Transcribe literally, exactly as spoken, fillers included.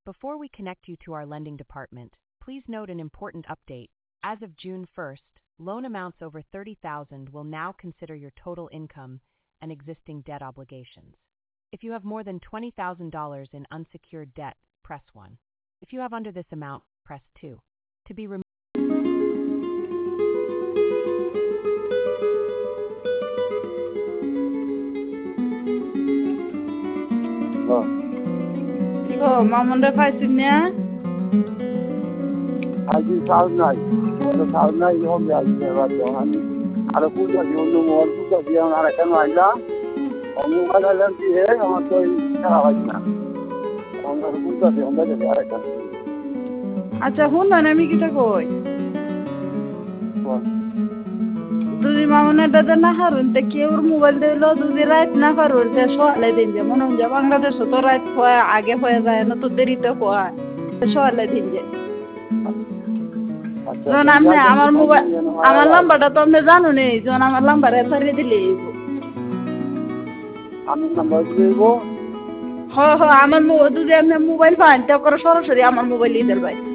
Before we connect you to our lending department, please note an important update. As of June first, loan amounts over thirty thousand dollars will now consider your total income and existing debt obligations. If you have more than twenty thousand dollars in unsecured debt, press one. If you have under this amount, press two. To be removed. Oh, Mamunde paisinya? Aji salnai, ada salnai yang biasa lewat jalan. Ada puja di undung orang puja dia orang akan wajah. Orang ada lagi he, orang tu cara wajah. Orang ada puja dia orang ada cara kan. আচ্ছা শুন না আমি কিটা কই যদি মামুনের দাদা না হারুন তে কেউর মোবাইল দিলো যদি রাত না পারুন তে সকালে দিন যে মনে হয় বাংলাদেশ তো রাত হয় আগে হয়ে যায় না তো দেরিতে হয় সকালে দিন যে যখন আপনি আমার মোবাইল আমার নাম্বারটা তো আপনি জানো নি যখন আমার নাম্বারে সারিয়ে দিলে আমি নাম্বার দিব হ হ আমার যদি আপনি মোবাইল পান তে করে সরাসরি আমার মোবাইল দিয়ে দেন ভাই